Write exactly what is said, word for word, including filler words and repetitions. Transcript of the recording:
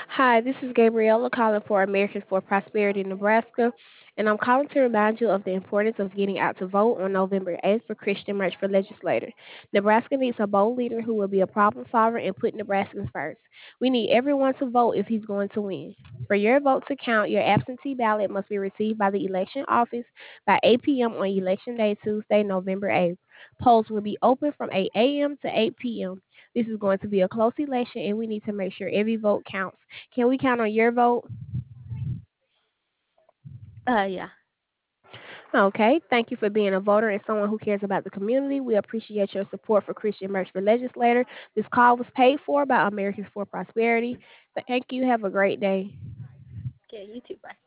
Hi, this is Gabriella calling for Americans for Prosperity, Nebraska, and I'm calling to remind you of the importance of getting out to vote on November eighth for Christian March for Legislator. Nebraska needs a bold leader who will be a problem solver and put Nebraskans first. We need everyone to vote if he's going to win. For your vote to count, your absentee ballot must be received by the election office by eight p.m. on Election Day, Tuesday, November eighth. Polls will be open from eight a m to eight p.m. This is going to be a close election, and we need to make sure every vote counts. Can we count on your vote? Uh, yeah. Okay. Thank you for being a voter and someone who cares about the community. We appreciate your support for Christian Merch for Legislator. This call was paid for by Americans for Prosperity. Thank you. Have a great day. Okay, you too. Bye.